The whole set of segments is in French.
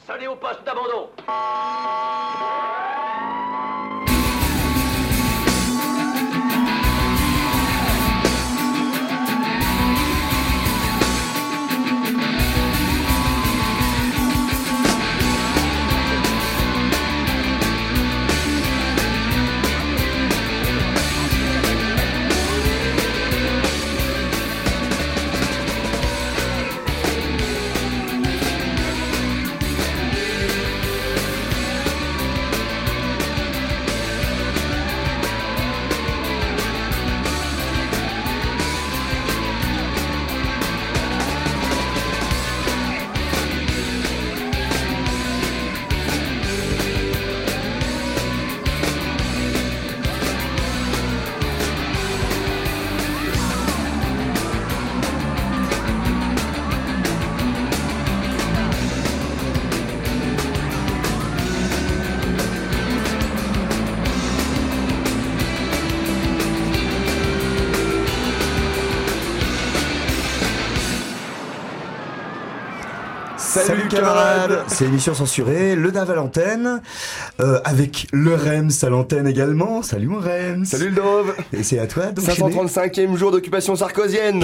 Salut au poste d'abandon. Salut camarades, c'est l'émission censurée, le Dav à l'antenne, avec le Rems à l'antenne également. Salut mon Rems. Salut le Dove. Et c'est à toi donc. 535e jour d'occupation sarkozienne.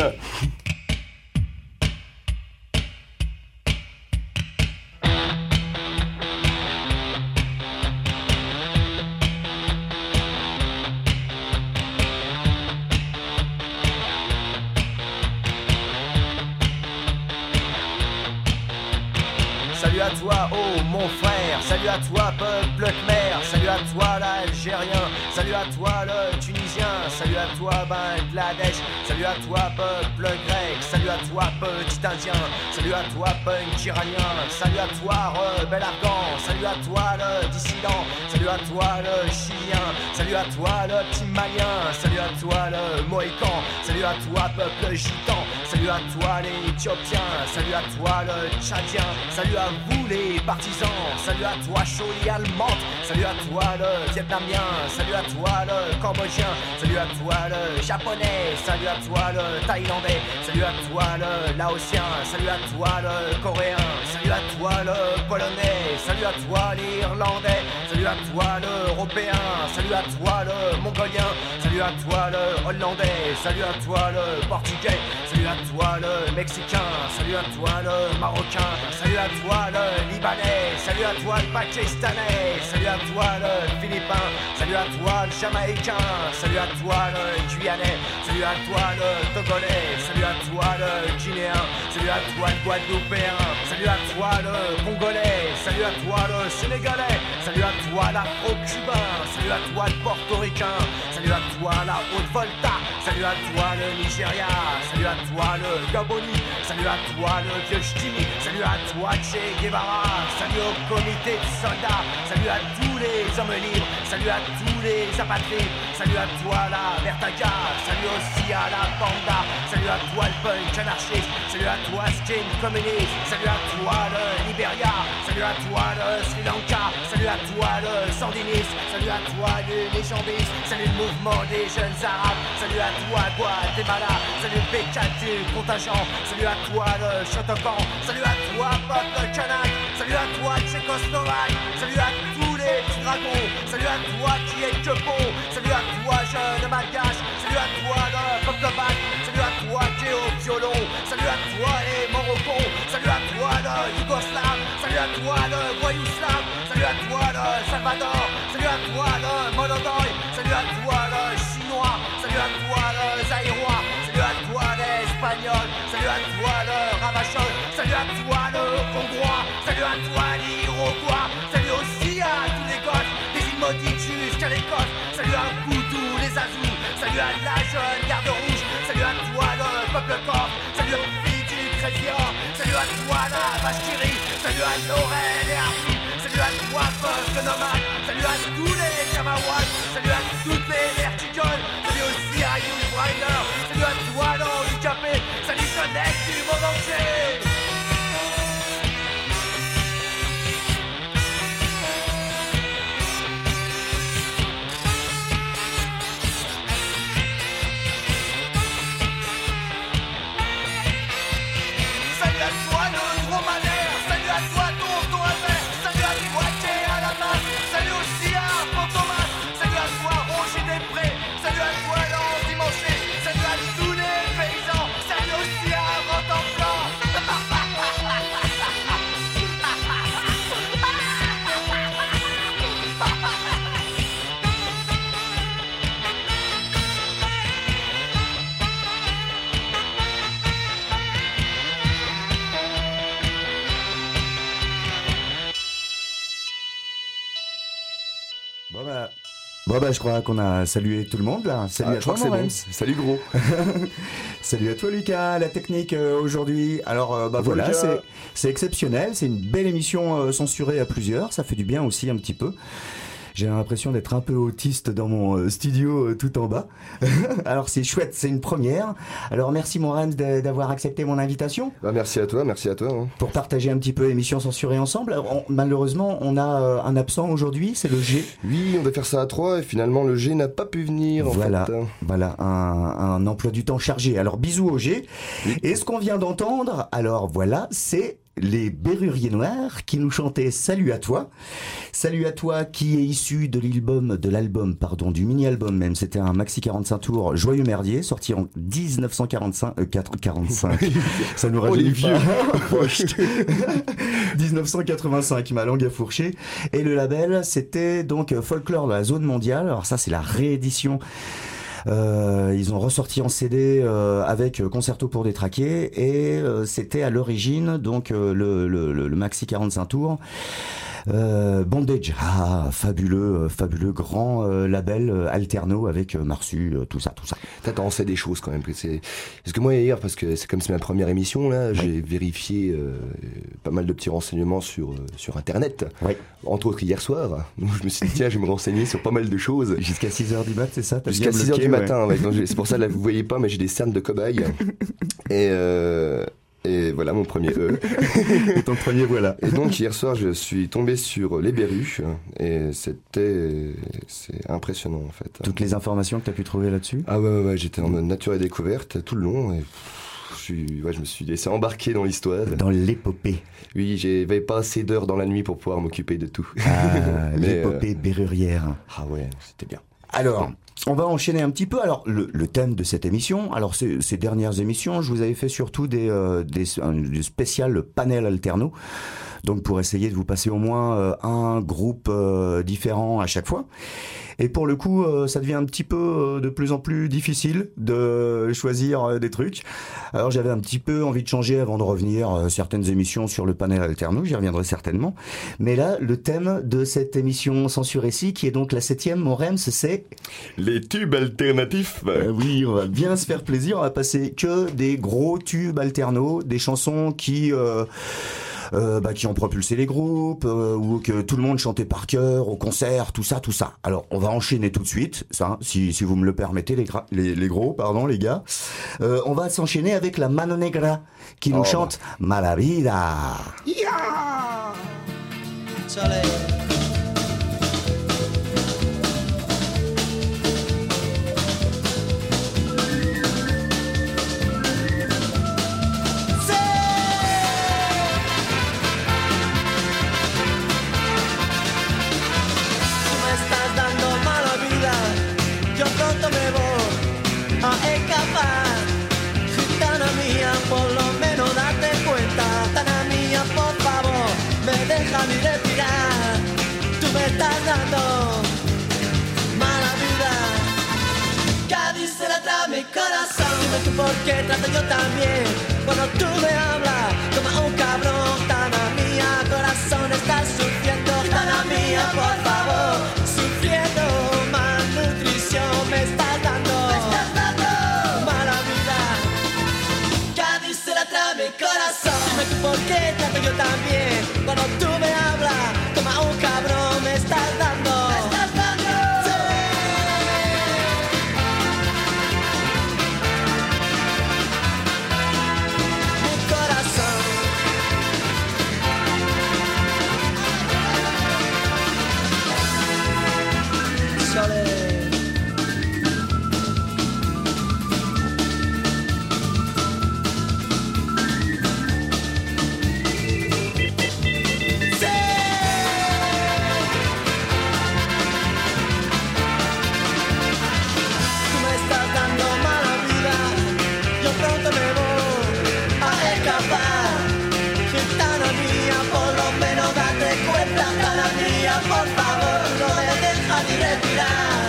Salut à toi, oh mon frère, salut à toi, peuple khmer, salut à toi l'Algérien, salut à toi le Tunisien, salut à toi Bangladesh, salut à toi peuple grec, salut à toi petit Indien, salut à toi punk iranien, salut à toi rebelle afghan, salut à toi le dissident, salut à toi le chilien, salut à toi le petit malien, salut à toi le mohican, salut à toi peuple gitan, salut à toi les éthiopiens, salut à toi le tchadien, salut à vous les partisans, salut à toi Choli allemande, salut à toi le vietnamien, salut à toi le cambodgien, salut à toi le japonais, salut à toi le thaïlandais, salut à toi le laotien, salut à toi le coréen, salut à toi le polonais, salut à toi l'irlandais, salut à toi l'européen, salut à toi le mongolien, salut à toi le hollandais, salut à toi le portugais, salut à toi le mexicain, salut à toi le marocain, salut à toi le libanais, salut à toi le pakistanais, salut à toi le philippin, salut à toi le jamaïcain, salut à toi le guyanais, salut à toi le togolais, salut à toi le guinéen, salut à toi le guadeloupéen, salut à toi le congolais, salut à toi le sénégalais, salut à toi l'afro-cubain, salut à toi le portoricain, salut à toi la Haute-Volta, salut à toi le Nigeria, salut à toi le Gaboni, salut à toi le vieux Ch'timi, salut à toi Che Guevara, salut au comité de soldats, salut à tous les hommes libres, salut à tous les apatrides, salut à toi la Vertaga, salut aussi à la Panda, salut à toi le punk anarchiste, salut à toi skin communiste, salut à toi le Liberia, salut à toi le Sri Lanka, salut à toi le sandiniste, salut à toi le légendiste, salut le mouvement des jeunes arabes, salut à toi Guatemala, salut le P4 du contingent, salut à toi le Shotokan, salut à toi peuple kanak, salut à toi Tchécoslovaque, salut à tous les petits dragons, salut à toi qui est que bon, salut à toi jeune malgache, salut à toi le peuple bac, salut à toi qui est au violon, salut à toi les Morocons, salut à toi le Yougoslave, salut à toi le voyou slave, salut à toi le Salvador, salut à toi le Monodoy, salut à toi le chinois, salut à toi le zaïrois, salut à toi l'espagnol, salut à toi le ravachol, salut à toi le hongrois, salut à toi l'iroquois, salut aussi à tous les gosses, des îles maudites jusqu'à l'Écosse, salut à vous tous les azous, salut à la jeune garde rouge, salut à toi le peuple corse, salut aux filles du Créfior, salut à toi la vache qui rit, salut à Laurel et Arthur, salut à toi peuple nomade, salut à tous les Camawats, salut à toutes les vertigoles, salut aussi à Yul Brynner, salut à toi l'handicapé, salut jeunesse du monde entier. Salut à toi le dromadaire, salut à toi tonton Albert, Bon bah je crois qu'on a salué tout le monde là. Salut à toi c'est mon bon. Rems. Salut gros. Salut à toi Lucas, la technique aujourd'hui. Alors voilà, Lucas. c'est exceptionnel, c'est une belle émission censurée à plusieurs, ça fait du bien aussi un petit peu. J'ai l'impression d'être un peu autiste dans mon studio tout en bas. Alors c'est chouette, c'est une première. Alors merci mon Rems d'avoir accepté mon invitation. Merci à toi. Hein. Pour partager un petit peu l'émission censurée ensemble. Alors, malheureusement, on a un absent aujourd'hui, c'est le G. Oui, on devait faire ça à 3 et finalement le G n'a pas pu venir. Voilà, en fait. voilà un emploi du temps chargé. Alors bisous au G. Oui. Et ce qu'on vient d'entendre, alors voilà, c'est les Berruriers Noirs qui nous chantaient Salut à toi. Salut à toi qui est issu de l'album, du mini-album même. C'était un maxi 45 tours Joyeux Merdier, sorti en 1945. Ça nous rajeunit pas. 1985, ma langue a fourché. Et le label, c'était donc Folklore de la Zone Mondiale. Alors ça, c'est la réédition. Ils ont ressorti en CD avec Concerto pour détraquer et c'était à l'origine donc le maxi 45 tours. Bondage, fabuleux grand label alterno avec Marsu, tout ça. T'en sais des choses quand même. Parce que moi hier, parce que c'est comme c'est ma première émission là, j'ai vérifié pas mal de petits renseignements sur internet. Oui. Entre autres hier soir. Donc je me suis dit tiens, je vais me renseigner sur pas mal de choses. Jusqu'à 6h du mat, c'est ça? Jusqu'à 6h du matin, ouais. Donc, c'est pour ça là vous voyez pas, mais j'ai des cernes de cobaye. Et voilà mon premier E. Et ton premier voilà. Et donc hier soir je suis tombé sur les Berus et c'est impressionnant en fait. Toutes les informations que tu as pu trouver là-dessus? Ah ouais, j'étais en mode nature et découverte tout le long et je me suis laissé embarquer dans l'histoire. Dans l'épopée. Oui, j'avais pas assez d'heures dans la nuit pour pouvoir m'occuper de tout. L'épopée berrurière. Ah ouais, c'était bien. Alors, on va enchaîner un petit peu. Alors, le thème de cette émission, alors ces dernières émissions, je vous avais fait surtout des spéciales panel alterno. Donc, pour essayer de vous passer au moins un groupe différent à chaque fois. Et pour le coup, ça devient un petit peu de plus en plus difficile de choisir des trucs. Alors j'avais un petit peu envie de changer avant de revenir certaines émissions sur le panel alterno, j'y reviendrai certainement. Mais là, le thème de cette émission censurée-ci, qui est donc la 7e, mon Rems, c'est... Les tubes alternatifs. Oui, on va bien se faire plaisir, on va passer que des gros tubes alternos, des chansons qui ont propulsé les groupes ou que tout le monde chantait par cœur au concert, tout ça. Alors on va enchaîner tout de suite, ça, si vous me le permettez, les gros, les gars. On va s'enchaîner avec la Mano Negra qui nous chante Mala Vida. Yeah! Chale. Déjame respirar, tú me estás dando mala vida. Cádiz se la trae mi corazón. Dime tú por qué trato yo también. Cuando tú me hablas como un cabrón. Tana mía, corazón, estás sufriendo. Tana mía, por favor, sufriendo malnutrición. Me estás dando mala vida. Cádiz se la trae mi corazón. Dime tú por qué trato yo también. Cuando tú me hablas, toma un cabrón, me estás dando. ¡Me estás dando! ¡Sí! Mi corazón. Sole. Por favor, no me dejas ni respirar.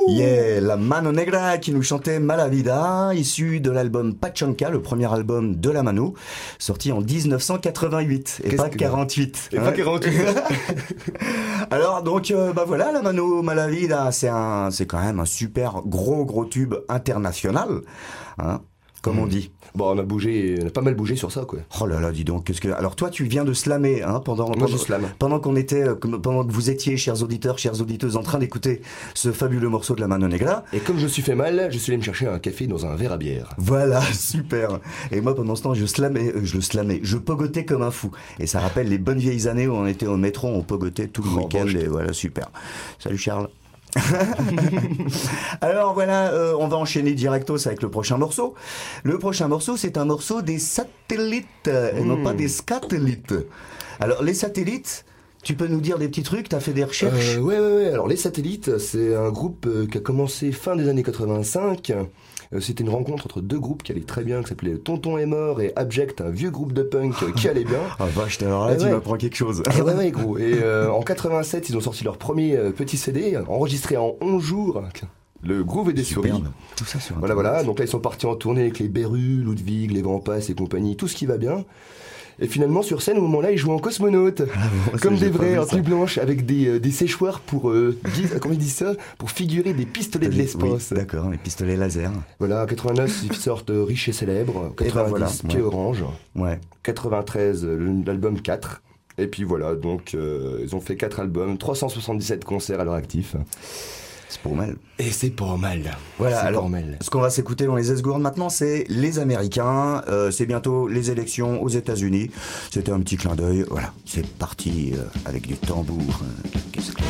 Yeah, la Mano Negra qui nous chantait Mala Vida, issu de l'album Pachanka, le premier album de la Mano, sorti en 1988 et pas 48. Et pas 48. Alors donc voilà, la Mano Mala Vida, c'est quand même un super gros tube international, hein, comme on dit. Bon, on a pas mal bougé sur ça, quoi. Oh là là, dis donc, alors toi, tu viens de slammer, hein, pendant que vous étiez, chers auditeurs, chères auditeuses, en train d'écouter ce fabuleux morceau de la Mano Negra. Et comme je me suis fait mal, je suis allé me chercher un café dans un verre à bière. Voilà, super. Et moi, pendant ce temps, je pogotais comme un fou. Et ça rappelle les bonnes vieilles années où on était au métro, on pogotait tout le week-end, et voilà, super. Salut Charles. Alors voilà, on va enchaîner directos avec le prochain morceau. Le prochain morceau, c'est un morceau des satellites et non pas des scatellites. Alors les satellites, tu peux nous dire des petits trucs? T'as fait des recherches? Ouais. Alors les satellites, c'est un groupe qui a commencé fin des années 85. C'était une rencontre entre deux groupes qui allaient très bien, qui s'appelait Tonton est mort et Abject, un vieux groupe de punk qui allait bien. Ah vache, alors là, tu m'apprends quelque chose. Ouais, gros. Et en 87, ils ont sorti leur premier petit CD, enregistré en 11 jours. Le Groove et des souris. Tout ça sur Voilà. Donc là, ils sont partis en tournée avec les Berus, Ludwig, les Grands Passes et compagnie, tout ce qui va bien. Et finalement, sur scène, au moment-là, ils jouent en cosmonaute. Comme des vrais, en tenue blanche, avec des séchoirs pour, comment ils disent ça? Pour figurer des pistolets de l'espace. Oui, d'accord, les pistolets laser. Voilà, en 89, ils sortent Riche et Célèbre. 90, Pied Orange. Ouais. 93, l'album 4. Et puis voilà, donc, ils ont fait 4 albums, 377 concerts à leur actif. C'est pas mal. Et c'est pas mal. Voilà, alors, ce qu'on va s'écouter dans les esgourdes maintenant, c'est les Américains. C'est bientôt les élections aux États-Unis. C'était un petit clin d'œil. Voilà, c'est parti avec du tambour. Qu'est-ce que...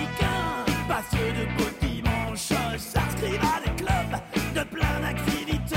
De beaux dimanches s'inscrivent à des clubs de plein d'activités.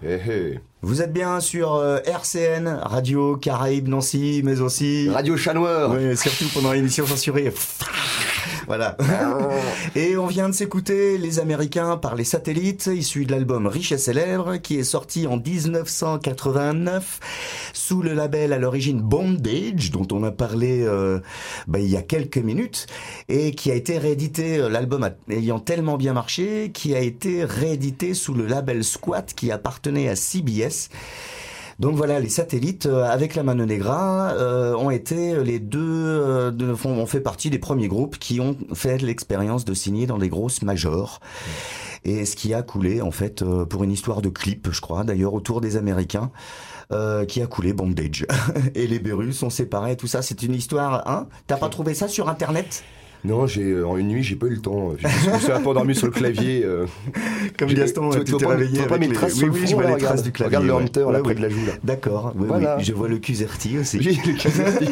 Vous êtes bien sur RCN, Radio Caraïbes Nancy, mais aussi... Radio Chat Noir. Oui, surtout pendant l'émission censurée. Voilà. Et on vient de s'écouter Les Américains par les satellites, issus de l'album Riche et Célèbre, qui est sorti en 1989, sous le label à l'origine Bondage, dont on a parlé il y a quelques minutes, et qui a été réédité, l'album ayant tellement bien marché, qui a été réédité sous le label Squat, qui appartenait à CBS. Donc voilà, les satellites avec la Mano Negra ont été les deux, ont fait partie des premiers groupes qui ont fait l'expérience de signer dans des grosses majors. Et ce qui a coulé en fait pour une histoire de clip, je crois, d'ailleurs autour des Américains, qui a coulé Bondage. Et les Berus sont séparés, tout ça, c'est une histoire. Hein ? T'as pas trouvé ça sur Internet ? Non, en une nuit, j'ai pas eu le temps. Je me suis un peu endormi sur le clavier. Comme Gaston, tu t'es réveillé avec mes traces sur le front, je vois là, les traces du clavier. Regarde le Hunter, là, près de la joue, là. D'accord, Voilà. oui, je vois le QWERTY aussi. Oui, le QWERTY.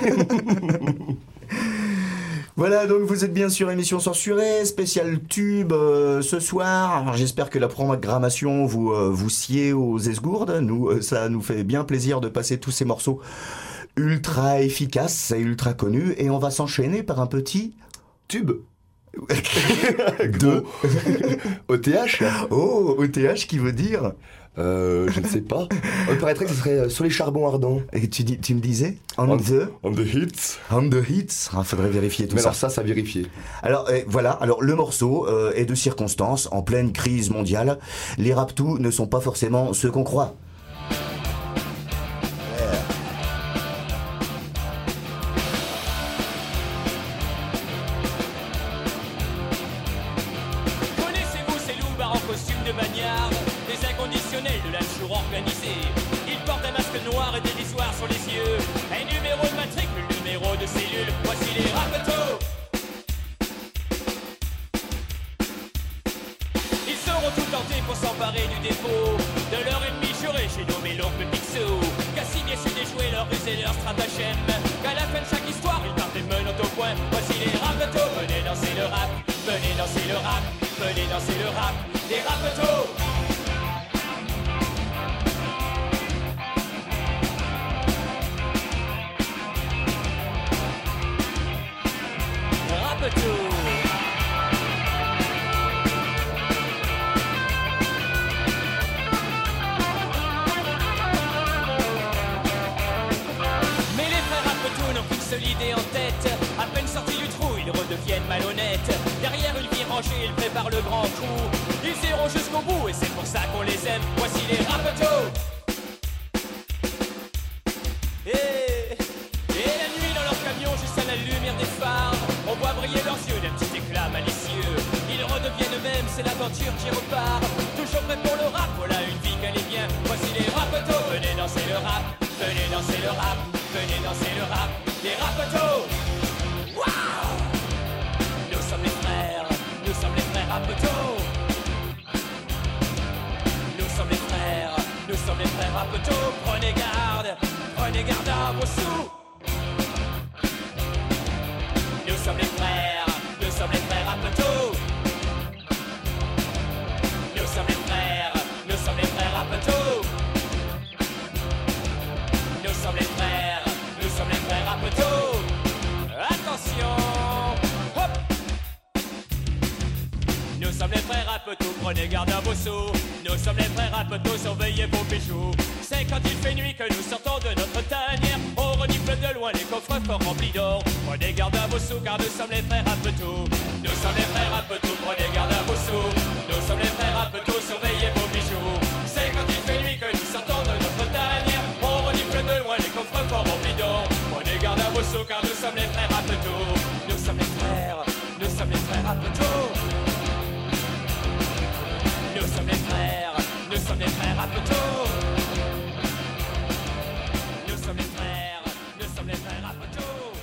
Voilà, donc vous êtes bien sur émission censurée, spécial tube ce soir. Alors, j'espère que la programmation vous sied aux esgourdes. Nous, ça nous fait bien plaisir de passer tous ces morceaux ultra efficaces et ultra connus. Et on va s'enchaîner par un petit... tube. Deux. OTH. Oh, OTH qui veut dire je ne sais pas. Il paraîtrait que ce serait sur les charbons ardents. Et tu me disais On the hits. On the hits. Ah, faudrait vérifier tout Mais ça. alors ça vérifier. Alors voilà. Alors le morceau est de circonstance en pleine crise mondiale. Les Raptous ne sont pas forcément ceux qu'on croit. Prenez garde à vos sous. Nous sommes les frères Rapeteau, surveillez vos bijoux. C'est quand il fait nuit que nous sortons de notre tanière. On renifle de loin les coffres forts remplis d'or. Prenez garde à vos sous car nous sommes les frères Rapeteau. Nous sommes les frères Rapeteau, prenez garde à vos sous. Nous sommes les frères Rapeteau, surveillez vos bijoux. C'est quand il fait nuit que nous sortons de notre tanière. On renifle de loin les coffres forts remplis d'or. Prenez garde à vos sous car nous sommes les frères Rapeteau. Nous sommes les frères Rapeteau. Nous sommes les frères Rapeteau. Nous sommes les frères Rapeteau.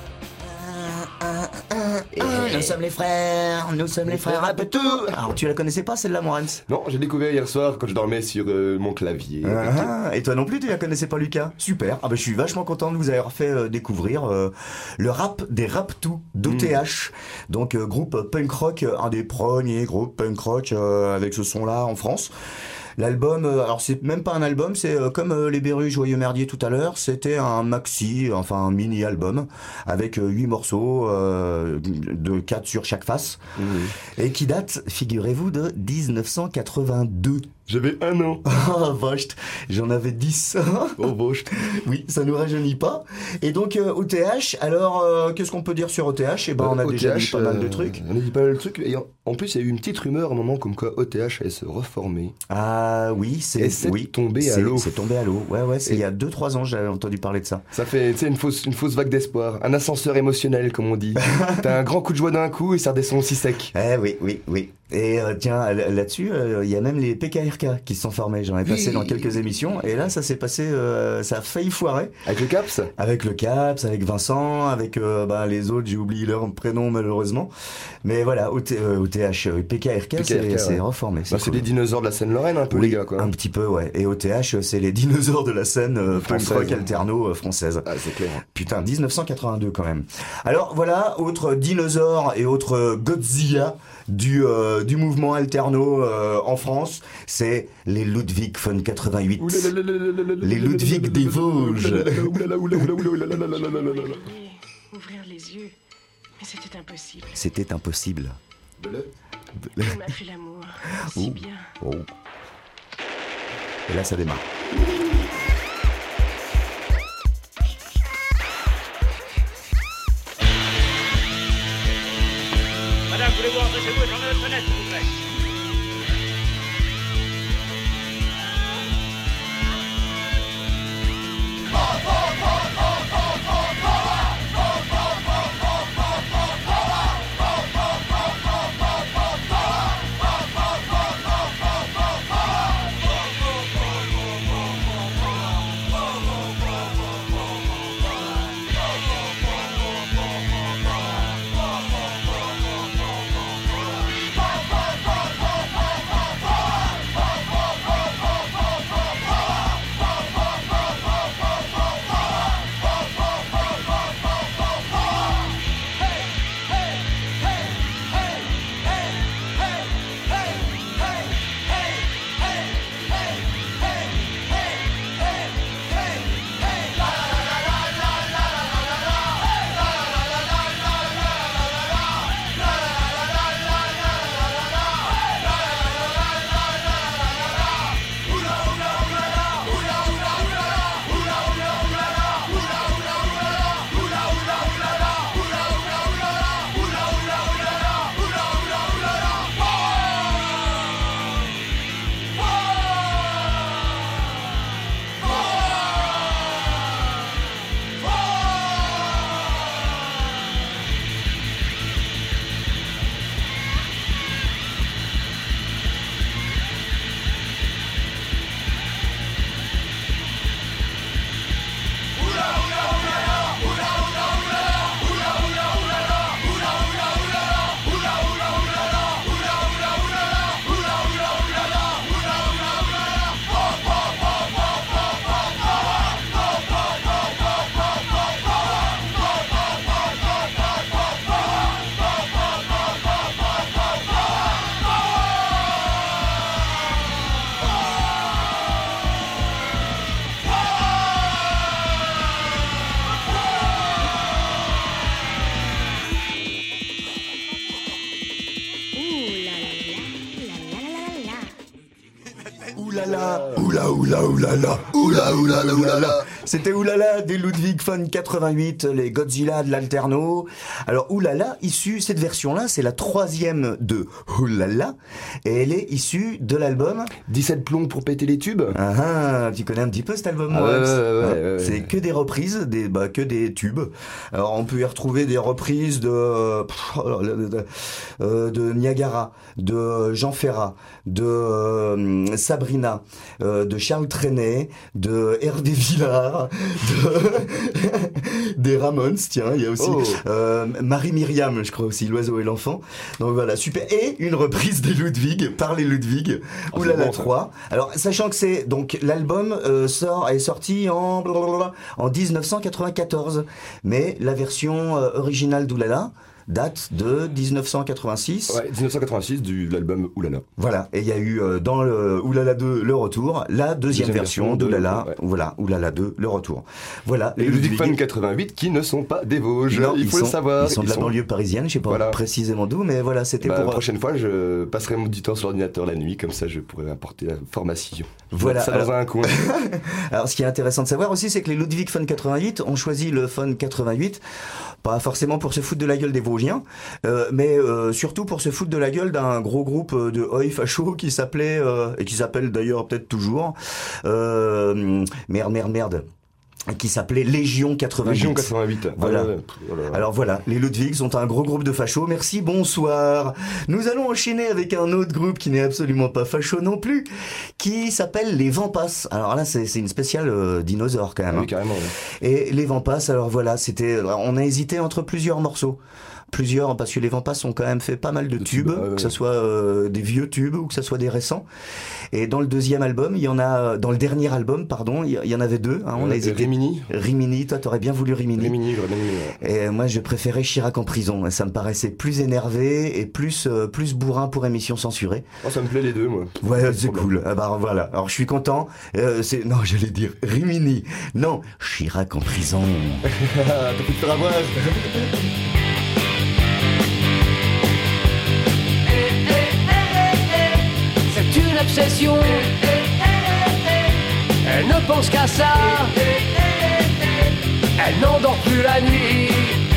Nous sommes les frères Rapeteau. Alors tu la connaissais pas celle-là, Morens? Non, j'ai découvert hier soir quand je dormais sur mon clavier. Et toi non plus, tu la connaissais pas, Lucas? Super. Ah bah je suis vachement content de vous avoir fait découvrir le rap des Raptous d'OTH. Donc groupe punk rock, un des premiers groupes punk rock avec ce son-là en France. L'album, alors c'est même pas un album, c'est comme les Berus Joyeux Merdier tout à l'heure, c'était un maxi, enfin un mini-album, avec 8 morceaux, de 4 sur chaque face, et qui date, figurez-vous, de 1982. J'avais 1 an. Oh, vache, j'en avais 10. Oh, vache. Oui, ça nous rajeunit pas. Et donc, OTH, alors, qu'est-ce qu'on peut dire sur OTH? Eh ben, on a déjà dit pas mal de trucs. On a dit pas mal de trucs. Et en plus, il y a eu une petite rumeur à un moment comme quoi OTH allait se reformer. Ah oui, c'est tombé à l'eau. C'est tombé à l'eau. Ouais, il y a 2-3 ans, j'avais entendu parler de ça. Ça fait, tu sais, une fausse vague d'espoir. Un ascenseur émotionnel, comme on dit. T'as un grand coup de joie d'un coup et ça redescend aussi sec. Eh oui. Et tiens, là-dessus, il y a même les PKRK qui se sont formés. J'en ai passé dans quelques émissions. Et là, ça s'est passé, ça a failli foirer. Avec le CAPS, avec Vincent, avec les autres, j'ai oublié leur prénom malheureusement. Mais voilà, OTH, PKRK, c'est reformé. C'est les dinosaures de la scène lorraine un peu, les gars, quoi. Un petit peu, ouais. Et OTH, c'est les dinosaures de la scène punk rock alterno française. Ah, c'est clair. Putain, 1982 quand même. Alors voilà, autre dinosaure et autre Godzilla du mouvement alterno en France, c'est les Ludwig von 88. Les Ludwig des Vosges. Ouvrir les yeux, mais c'était impossible. C'était impossible. On m'a fait l'amour, si bien. Oh. Et là, ça démarre. Madame, voulez-vous rentrer chez vous et fermer votre fenêtre, s'il vous plaît? Oulala. C'était Oulala des Ludwig von 88, les Godzilla de l'alterno. Alors Oulala, cette version-là, c'est la 3e de Oulala, et elle est issue de l'album 17 plombs pour péter les tubes. Ah, tu connais un petit peu cet album, ouais. C'est que des reprises, que des tubes. Alors on peut y retrouver des reprises de Niagara, de Jean Ferrat, de Sabrina, de Charles Trenet, de Hervé Villard, des Ramones, tiens, il y a aussi Marie Myriam, je crois aussi, L'Oiseau et l'Enfant. Donc voilà, super. Et une reprise des Ludwig, par les Ludwig, Oulala 3. Alors, sachant que c'est, donc, l'album est sorti en 1994. Mais la version originale d'Oulala, date de 1986. Ouais, 1986 de l'album Oulala. Voilà, et il y a eu dans le Oulala 2 le retour, la deuxième version d'Oulala, voilà, Oulala 2 le retour. Voilà, les Ludwig Fun 88 qui ne sont pas des Vosges, non, il faut le savoir. Ils sont de la banlieue parisienne, je sais pas précisément d'où, mais voilà, c'était pour... La prochaine fois, je passerai du temps sur l'ordinateur la nuit, comme ça je pourrais apporter la formation. Voilà. Ça dans un coin. Alors, ce qui est intéressant de savoir aussi, c'est que les Ludwig Fun 88 ont choisi le Fun 88, pas forcément pour se foutre de la gueule des Vosgiens, mais surtout pour se foutre de la gueule d'un gros groupe de oi facho qui s'appelait, et qui s'appelle d'ailleurs peut-être toujours, merde, qui s'appelait Légion 88. Légion 88. Voilà. Alors voilà, les Ludwig sont un gros groupe de fachos. Merci, bonsoir. Nous allons enchaîner avec un autre groupe qui n'est absolument pas facho non plus, qui s'appelle les Vampas. Alors là, c'est une spéciale dinosaure quand même. Oui, carrément. Ouais. Et les Vampas, alors voilà, on a hésité entre plusieurs morceaux. Parce que les Vampas ont quand même fait pas mal de tubes, que ce soit des vieux tubes ou que ce soit des récents. Et dans le deuxième album, dans le dernier album, pardon, il y en avait deux. Hein, on a hésité. Rimini, toi t'aurais bien voulu Rimini. Rimini, j'aurais bien voulu. Ouais. Et moi je préférais Chirac en prison. Ça me paraissait plus énervé et plus bourrin pour émission censurée. Oh, ça me plaît les deux, moi. Ouais, c'est cool. Ah bah voilà. Alors je suis content. Non, j'allais dire Rimini. Non, Chirac en prison. T'as pu te faire avoir. Obsession, elle ne pense qu'à ça, elle n'endort plus la nuit.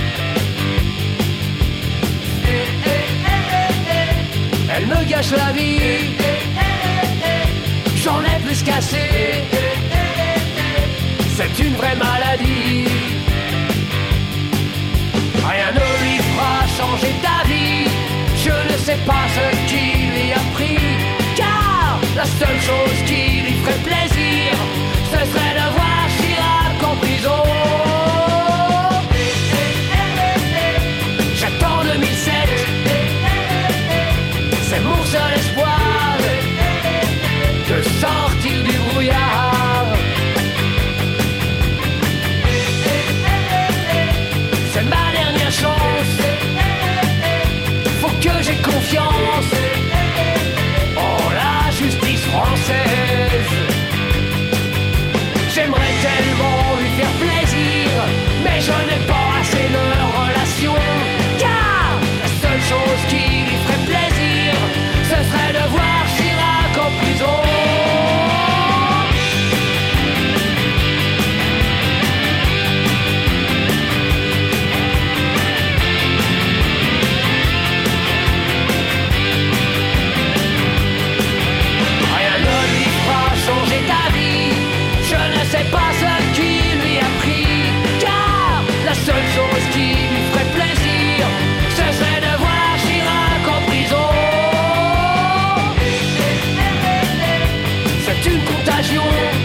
Elle me gâche la vie, j'en ai plus qu'assez, c'est une vraie maladie. Rien ne lui fera changer d'avis, je ne sais pas ce qui lui a pris. La seule chose qui lui ferait plaisir, ce serait de voir Chirac en prison. J'attends 2007, c'est mon seul espoir de sortir du brouillard. C'est ma dernière chance, faut que j'ai confiance en la justice française. J'aimerais tellement lui faire plaisir, mais je n'ai pas assez de relations. Car la seule chose qui lui ferait plaisir, ce serait de voir Chirac en prison. C'est pas ce qui lui a pris, car la seule chose qui lui ferait plaisir, ce serait de voir Chirac en prison. C'est une contagion,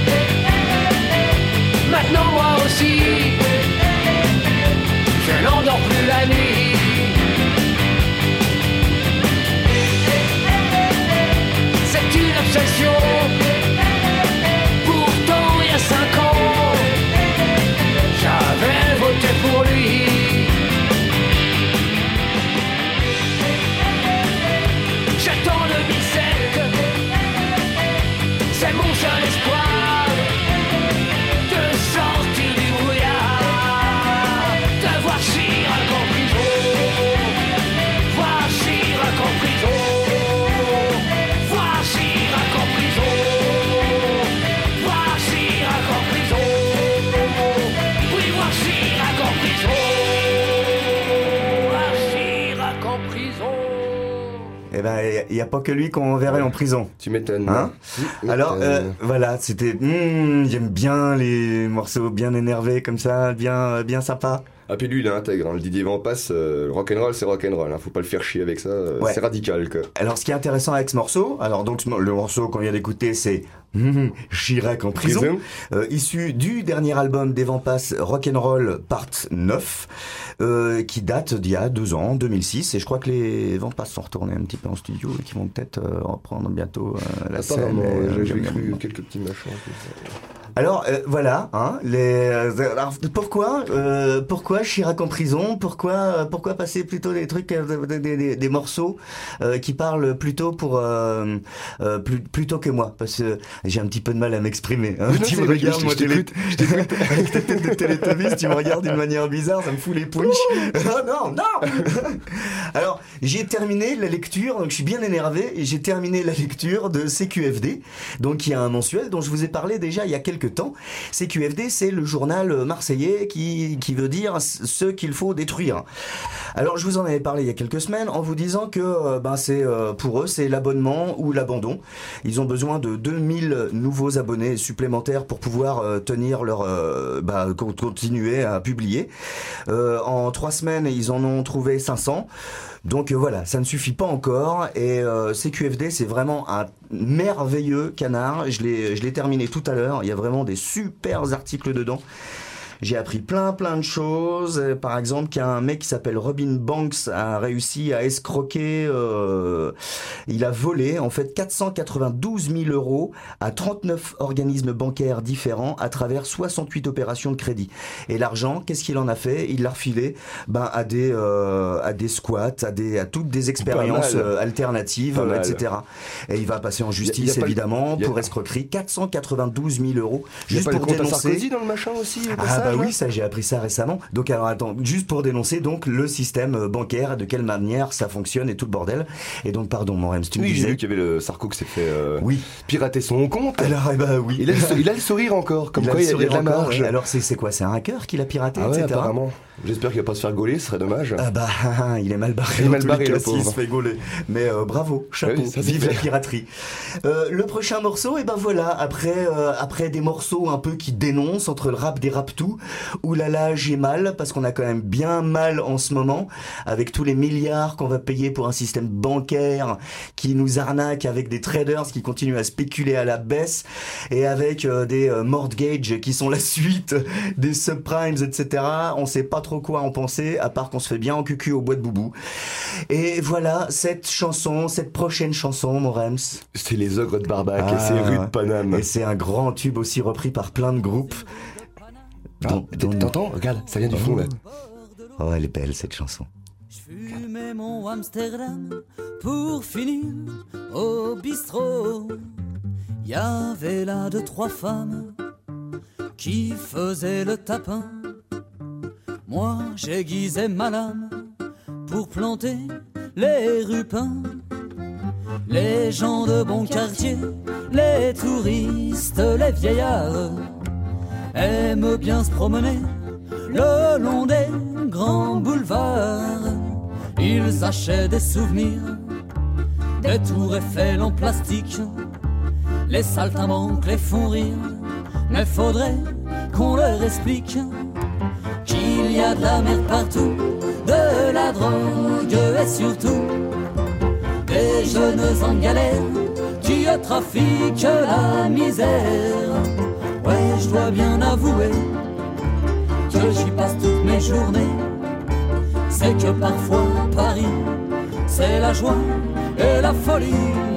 maintenant moi aussi, je n'endors plus la nuit. C'est une obsession. 5 ans, j'avais voté pour lui. J'attends 2007, c'est mon seul espoir de sortir du brouillard, de voir Chirac en prison, voir Chirac en prison, voir Chirac en prison. Eh ben, il n'y a pas que lui qu'on verrait en prison. Tu m'étonnes. Hein ? Alors, voilà, c'était... j'aime bien les morceaux bien énervés comme ça, bien sympa. Ah, puis lui, il est intègre. Hein. Le Didier Vampas, le rock'n'roll, c'est rock'n'roll. Hein. Faut pas le faire chier avec ça. Ouais. C'est radical, quoi. Alors, ce qui est intéressant avec ce morceau, le morceau qu'on vient d'écouter, c'est Chirac en prison. Issu du dernier album des Vampas, Rock'n'Roll Part 9, qui date d'il y a 2 ans, 2006. Et je crois que les Vampas sont retournés un petit peu en studio et qui vont peut-être reprendre bientôt la scène. J'ai cru quelques petits machins. Alors voilà, hein, alors, pourquoi Chirac en prison, pourquoi passer plutôt des trucs, des morceaux qui parlent plutôt plutôt que moi, parce que j'ai un petit peu de mal à m'exprimer. Hein. Tu me regardes, moi, avec ta tête de Télétobies, tu me regardes d'une manière bizarre, ça me fout les pouiches. Non. Alors j'ai terminé la lecture, donc je suis bien énervé, et j'ai terminé la lecture de CQFD, donc il y a un mensuel dont je vous ai parlé déjà il y a quelques temps. CQFD, c'est le journal marseillais qui veut dire ce qu'il faut détruire. Alors je vous en avais parlé il y a quelques semaines en vous disant que c'est pour eux c'est l'abonnement ou l'abandon. Ils ont besoin de 2000 nouveaux abonnés supplémentaires pour pouvoir tenir leur continuer à publier. En 3 semaines, ils en ont trouvé 500. Donc voilà, ça ne suffit pas encore, et CQFD c'est vraiment un merveilleux canard. Je l'ai terminé tout à l'heure, il y a vraiment des super articles dedans. J'ai appris plein de choses. Par exemple, qu'un mec qui s'appelle Robin Banks a réussi à escroquer, il a volé en fait 492 000 euros à 39 organismes bancaires différents à travers 68 opérations de crédit. Et l'argent, qu'est-ce qu'il en a fait? Il l'a refilé à des squats, à toutes des expériences alternatives, etc. Et il va passer en justice évidemment pour escroquerie. 492 000 euros juste pour dénoncer. Sarkozy dans le machin aussi. Oui, ça j'ai appris ça récemment. Donc alors attends, juste pour dénoncer donc le système bancaire, de quelle manière ça fonctionne et tout le bordel. Et donc pardon, mon Rems, tu me disais. J'ai vu qu'il y avait le Sarko qui s'est fait pirater son compte. Alors oui. Il a le sourire encore, comme quoi il y a de la marge. Ouais. Alors c'est quoi? C'est un hacker qui l'a piraté, etc. Apparemment. J'espère qu'il va pas se faire gauler, ce serait dommage. Il est mal barré. Il est mal barré, le pauvre. Il se fait gauler. Mais bravo, chapeau, vive la piraterie. Le prochain morceau, voilà, après des morceaux un peu qui dénoncent entre le rap des rap-tout, oulala, j'ai mal, parce qu'on a quand même bien mal en ce moment, avec tous les milliards qu'on va payer pour un système bancaire qui nous arnaque, avec des traders qui continuent à spéculer à la baisse, et avec des mortgages qui sont la suite des subprimes, etc. On sait pas trop quoi en penser, à part qu'on se fait bien en cucu au bois de boubou. Et voilà, cette prochaine chanson, mon Rems. C'est les Ogres de Barbac et c'est Rue de Paname. Et c'est un grand tube aussi repris par plein de groupes. T'entends? Regarde, ça vient du fond là. Oh, elle est belle cette chanson. Je fumais mon Amsterdam pour finir au bistrot. Y avait là 2-3 femmes qui faisaient le tapin. Moi j'aiguisais ma lame pour planter les rupins. Les gens de bon quartier, les touristes, les vieillards aiment bien se promener le long des grands boulevards. Ils achètent des souvenirs, des tours Eiffel en plastique. Les saltimbanques les font rire, mais faudrait qu'on leur explique qu'il y a de la merde partout, de la drogue et surtout des jeunes en galère qui trafiquent la misère. Ouais, je dois bien avouer que j'y passe toutes mes journées. C'est que parfois Paris, c'est la joie et la folie.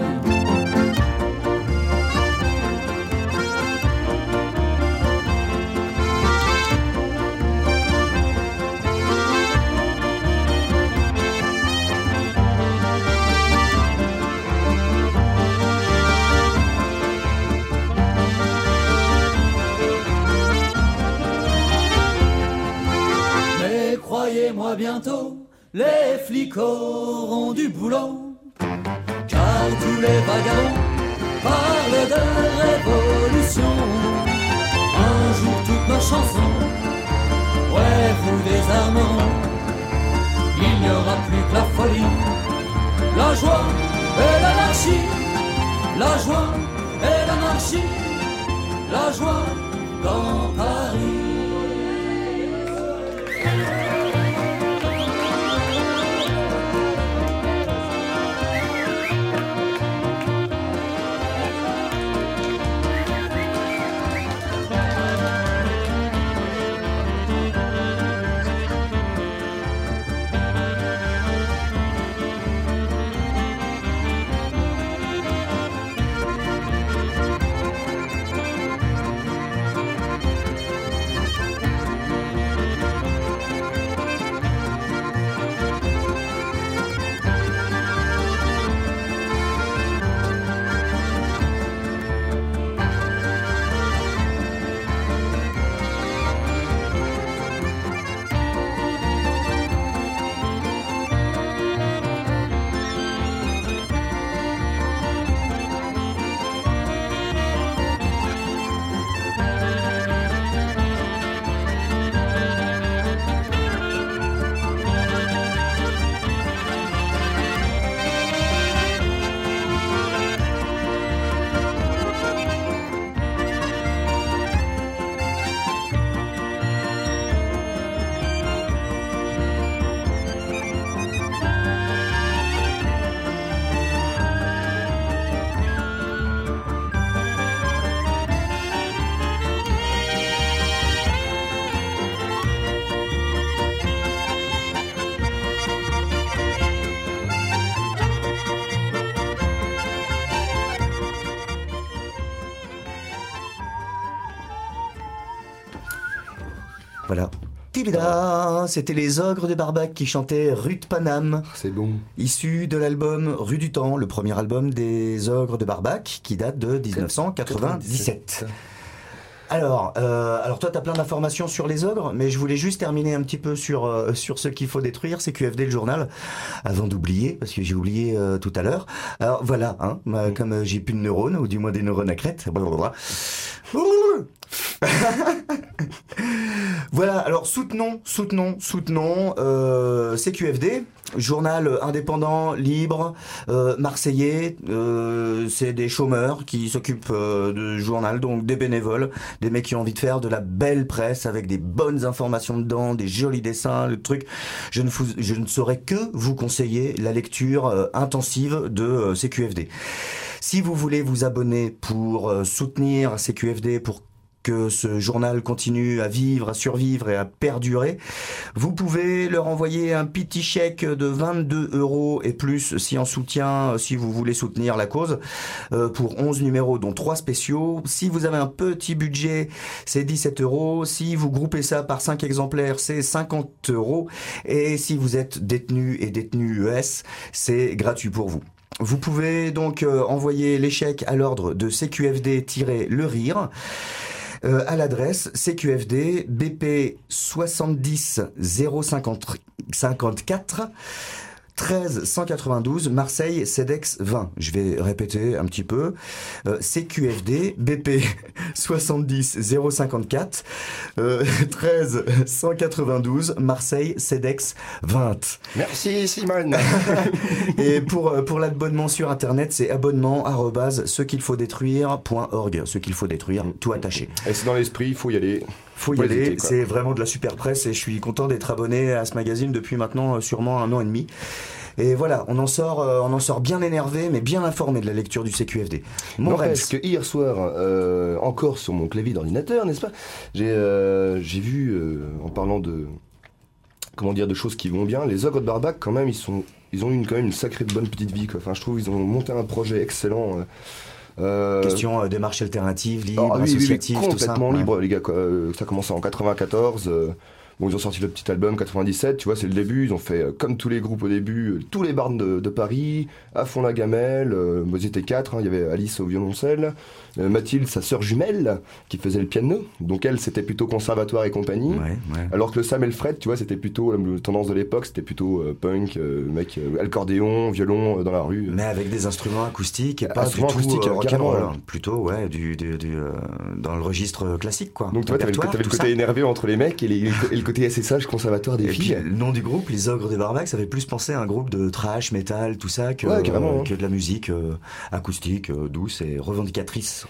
Croyez-moi bientôt, les flics auront du boulot, car tous les vagabonds parlent de révolution. Un jour toutes nos chansons, ouais vous désarmeront. Il n'y aura plus que la folie, la joie et l'anarchie. La joie et l'anarchie, la joie dans Paris. Voilà. Tibida, c'était les Ogres de Barbac qui chantaient Rue de Paname. C'est bon. Issu de l'album Rue du Temps, le premier album des Ogres de Barbac qui date de 1997. Alors toi t'as plein d'informations sur les ogres, mais je voulais juste terminer un petit peu sur ce qu'il faut détruire, c'est QFD le journal, avant d'oublier, parce que j'ai oublié tout à l'heure. Alors voilà, comme j'ai plus de neurones, ou du moins des neurones à crête, blablabla. Voilà, alors soutenons CQFD, journal indépendant, libre, marseillais, c'est des chômeurs qui s'occupent de journal, donc des bénévoles, des mecs qui ont envie de faire de la belle presse avec des bonnes informations dedans, des jolis dessins, le truc. Je ne saurais que vous conseiller la lecture intensive de CQFD. Si vous voulez vous abonner pour soutenir CQFD, pour que ce journal continue à vivre, à survivre et à perdurer, vous pouvez leur envoyer un petit chèque de 22 € et plus si en soutien, si vous voulez soutenir la cause, pour 11 numéros dont 3 spéciaux. Si vous avez un petit budget, c'est 17 €. Si vous groupez ça par 5 exemplaires, c'est 50 €. Et si vous êtes détenu et détenu ES, c'est gratuit pour vous. Vous pouvez donc envoyer les chèques à l'ordre de CQFD-Le Rire. À l'adresse CQFD BP 70 054 13 192 Marseille CEDEX 20. Je vais répéter un petit peu. CQFD BP 70 054 13 192 Marseille CEDEX 20. Merci Simone. Et pour l'abonnement sur internet, c'est abonnement@cequilfautdétruire.org. Ce qu'il faut détruire, tout attaché. Et c'est dans l'esprit, il faut y aller. Faut y aller, c'est vraiment de la super presse et je suis content d'être abonné à ce magazine depuis maintenant sûrement 1 an et demi. Et voilà, on en sort bien énervé, mais bien informé de la lecture du CQFD. Parce que hier soir, encore sur mon clavier d'ordinateur, n'est-ce pas, j'ai vu, en parlant de choses qui vont bien, les Ogres de Barbac, quand même, ils ont eu quand même une sacrée bonne petite vie, quoi. Enfin, je trouve qu'ils ont monté un projet excellent. Question démarche alternative, libre, associative, oui, tout ça. Complètement libre, les gars, quoi. Ça a commencé en 94. Bon, ils ont sorti le petit album 97, tu vois, c'est le début. Ils ont fait, comme tous les groupes au début, tous les bars de Paris, à fond la gamelle. Ils étaient 4, il y avait Alice au violoncelle, Mathilde, sa sœur jumelle, qui faisait le piano. Donc elle, c'était plutôt conservatoire et compagnie. Ouais. Alors que le Sam et le Fred, tu vois, c'était plutôt la tendance de l'époque, c'était plutôt punk, accordéon, violon dans la rue. Mais avec des instruments acoustiques et pas du tout rock'n'roll. Plutôt, dans le registre classique, quoi. Donc toi, t'avais le côté énervé entre les mecs et le côté assez sage conservatoire des filles. Puis, le nom du groupe, les Ogres des Barbacs, ça fait plus penser à un groupe de thrash, metal, tout ça, que de la musique acoustique, douce et revendicative.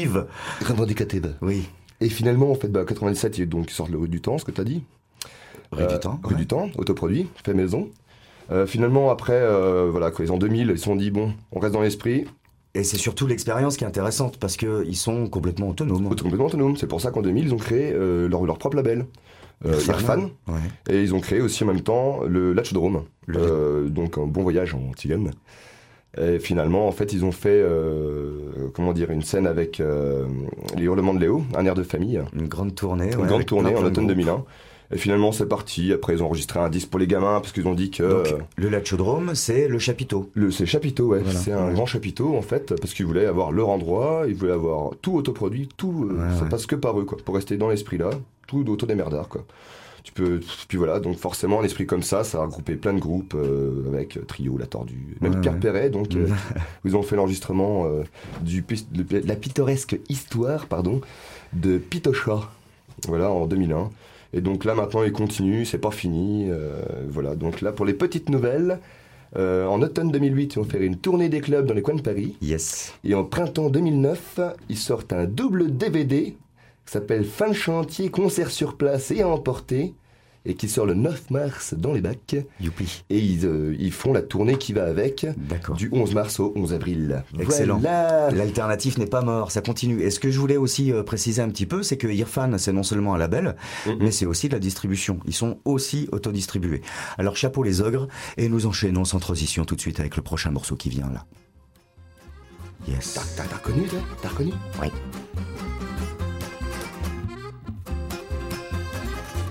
Oui. Et finalement, en fait, 97, ils sortent le Rue du Temps, ce que t'as dit. Rue du Temps, autoproduit, fait maison. Finalement, après, quand ils en 2000, ils se sont dit, bon, on reste dans l'esprit. Et c'est surtout l'expérience qui est intéressante, parce qu'ils sont complètement autonomes. Complètement autonomes. C'est pour ça qu'en 2000, ils ont créé leur propre label. Irfan, et ils ont créé aussi en même temps le Latchodrome, donc un bon voyage en Tigane. Et finalement, en fait, ils ont fait une scène avec les Hurlements de Léo, un air de famille. Une grande tournée en automne 2001. Et finalement, c'est parti. Après, ils ont enregistré un disque pour les gamins parce qu'ils ont dit que... Donc, le Latchodrome, c'est le chapiteau. C'est le chapiteau, ouais. Voilà. C'est un grand chapiteau, en fait, parce qu'ils voulaient avoir leur endroit, ils voulaient avoir tout autoproduit, tout... ça passe que par eux, quoi. Pour rester dans l'esprit là, tout d'auto-démerdard, quoi. Puis voilà, donc forcément, un esprit comme ça a regroupé plein de groupes avec Trio, La Tordue, même Pierre Perret, donc ils ont fait l'enregistrement de la pittoresque histoire, de Pitocha, voilà, en 2001. Et donc là, maintenant, ils continuent, c'est pas fini, voilà. Donc là, pour les petites nouvelles, en automne 2008, ils ont fait une tournée des clubs dans les coins de Paris. Yes. Et en printemps 2009, ils sortent un double DVD qui s'appelle Fin de chantier, concert sur place et à emporter, et qui sort le 9 mars dans les bacs. Youpi. Et ils font la tournée qui va avec, du 11 mars au 11 avril. Excellent. Voilà. L'alternative n'est pas mort, ça continue. Et ce que je voulais aussi préciser un petit peu, c'est que Irfan, c'est non seulement un label, mais c'est aussi de la distribution. Ils sont aussi autodistribués. Alors chapeau les ogres, et nous enchaînons sans transition tout de suite avec le prochain morceau qui vient là. Yes. T'as reconnu, toi ? T'as reconnu ? Oui.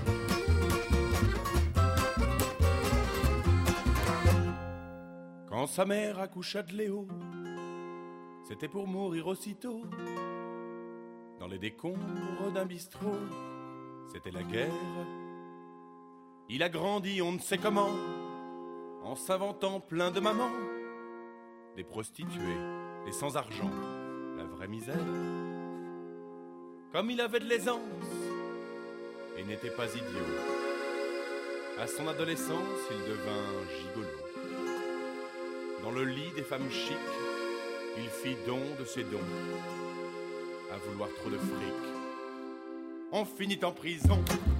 sa mère accoucha de Léo, c'était pour mourir aussitôt. Dans les décombres d'un bistrot, c'était la guerre. Il a grandi on ne sait comment, en s'inventant plein de mamans, des prostituées, des sans-argent, la vraie misère. Comme il avait de l'aisance et n'était pas idiot, à son adolescence il devint gigolo. Dans le lit des femmes chics, il fit don de ses dons. À vouloir trop de fric, on finit en prison.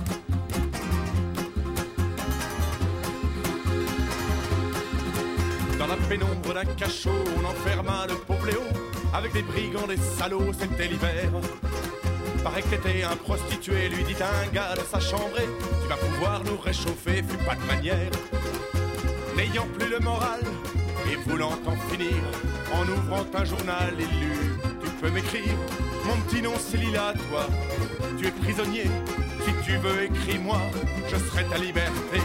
Dans la pénombre d'un cachot, on enferma le pauvre Léo. Avec des brigands, des salauds, c'était l'hiver. Paraît que t'étais un prostitué, lui dit un gars de sa chambrée. Tu vas pouvoir nous réchauffer, fut pas de manière. N'ayant plus le moral et voulant en finir, en ouvrant un journal, il lut, tu peux m'écrire. Mon petit nom c'est Lila, toi, tu es prisonnier. Si tu veux, écris-moi, je serai ta liberté.